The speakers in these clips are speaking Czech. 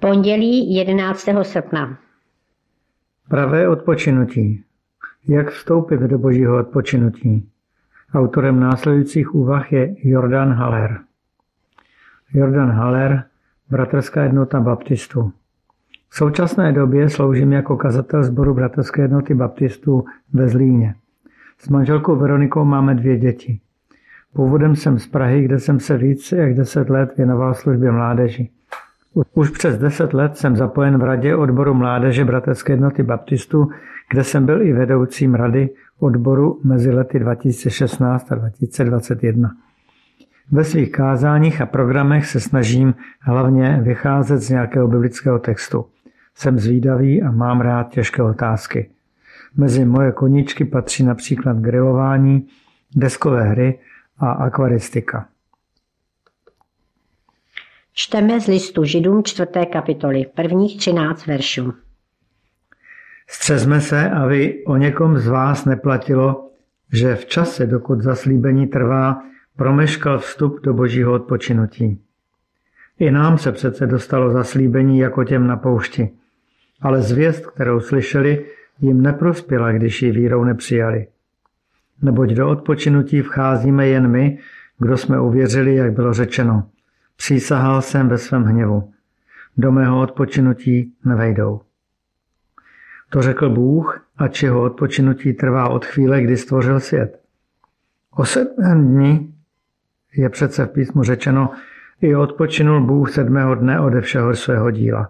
Pondělí 11. srpna. Pravé odpočinutí. Jak vstoupit do božího odpočinutí? Autorem následujících úvah je Jordan Haller. Jordan Haller, Bratrská jednota baptistů. V současné době sloužím jako kazatel sboru Bratrské jednoty baptistů ve Zlíně. S manželkou Veronikou máme 2 děti. Původem jsem z Prahy, kde jsem se více jak 10 let věnoval službě mládeži. Už přes 10 let jsem zapojen v radě odboru mládeže Bratrské jednoty baptistů, kde jsem byl i vedoucím rady odboru mezi lety 2016 a 2021. Ve svých kázáních a programech se snažím hlavně vycházet z nějakého biblického textu. Jsem zvídavý a mám rád těžké otázky. Mezi moje koníčky patří například grilování, deskové hry a akvaristika. Čteme z listu Židům 4. kapitoly, prvních 13 veršů. Střezme se, aby o někom z vás neplatilo, že v čase, dokud zaslíbení trvá, promeškal vstup do božího odpočinutí. I nám se přece dostalo zaslíbení jako těm na poušti, ale zvěst, kterou slyšeli, jim neprospěla, když ji vírou nepřijali. Neboť do odpočinutí vcházíme jen my, kdo jsme uvěřili, jak bylo řečeno. Přísahal jsem ve svém hněvu. Do mého odpočinutí nevejdou. To řekl Bůh, ač jeho odpočinutí trvá od chvíle, kdy stvořil svět. O 7 dní je přece v písmu řečeno, i odpočinul Bůh 7. dne ode všeho svého díla.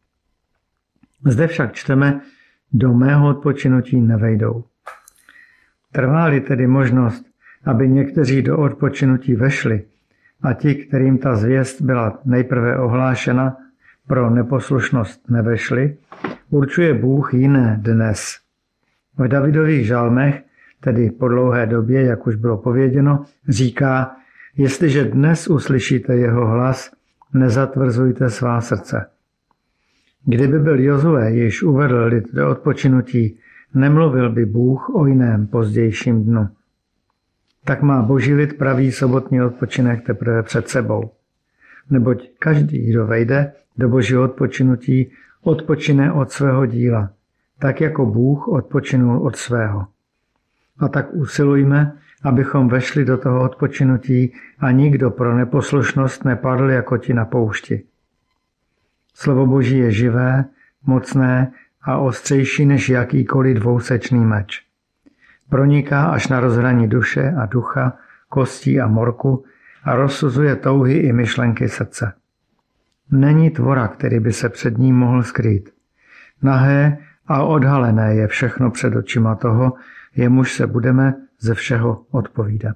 Zde však čteme, do mého odpočinutí nevejdou. Trvá-li tedy možnost, aby někteří do odpočinutí vešli, a ti, kterým ta zvěst byla nejprve ohlášena, pro neposlušnost nevešli, určuje Bůh jiné dnes. V Davidových žalmech, tedy po dlouhé době, jak už bylo pověděno, říká, jestliže dnes uslyšíte jeho hlas, nezatvrzujte svá srdce. Kdyby byl Jozue již uvedl lid do odpočinutí, nemluvil by Bůh o jiném pozdějším dnu. Tak má boží lid pravý sobotní odpočinek teprve před sebou. Neboť každý, kdo vejde do božího odpočinutí, odpočine od svého díla, tak jako Bůh odpočinul od svého. A tak usilujme, abychom vešli do toho odpočinutí a nikdo pro neposlušnost nepadl jako ti na poušti. Slovo Boží je živé, mocné a ostřejší než jakýkoliv dvousečný meč. Proniká až na rozhraní duše a ducha, kostí a morku a rozsuzuje touhy i myšlenky srdce. Není tvora, který by se před ním mohl skrýt. Nahé a odhalené je všechno před očima toho, jemuž se budeme ze všeho odpovídat.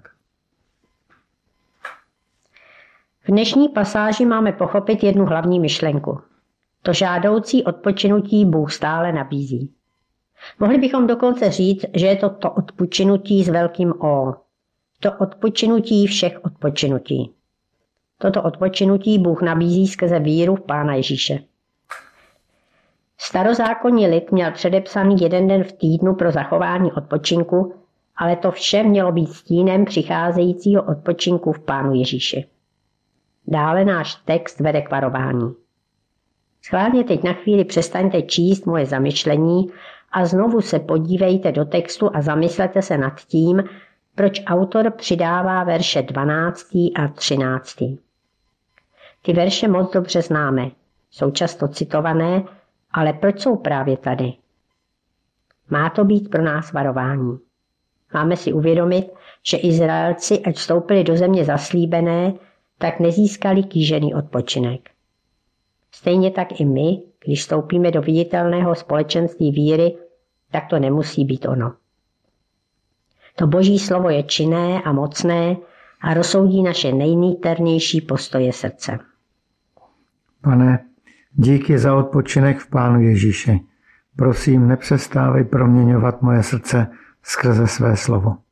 V dnešní pasáži máme pochopit jednu hlavní myšlenku. To žádoucí odpočinutí Bůh stále nabízí. Mohli bychom dokonce říct, že je to odpočinutí s velkým O. To odpočinutí všech odpočinutí. Toto odpočinutí Bůh nabízí skrze víru v Pána Ježíše. Starozákonní lid měl předepsaný 1 den v týdnu pro zachování odpočinku, ale to vše mělo být stínem přicházejícího odpočinku v Pánu Ježíši. Dále náš text vede k varování. Schválně teď na chvíli přestaňte číst moje zamyšlení a znovu se podívejte do textu a zamyslete se nad tím, proč autor přidává verše 12. a 13. Ty verše moc dobře známe, jsou často citované, ale proč jsou právě tady? Má to být pro nás varování. Máme si uvědomit, že Izraelci, ať vstoupili do země zaslíbené, tak nezískali kýžený odpočinek. Stejně tak i my, když vstoupíme do viditelného společenství víry, tak to nemusí být ono. To Boží slovo je činné a mocné a rozsoudí naše nejniternější postoje srdce. Pane, díky za odpočinek v Pánu Ježíši. Prosím, nepřestávej proměňovat moje srdce skrze své slovo.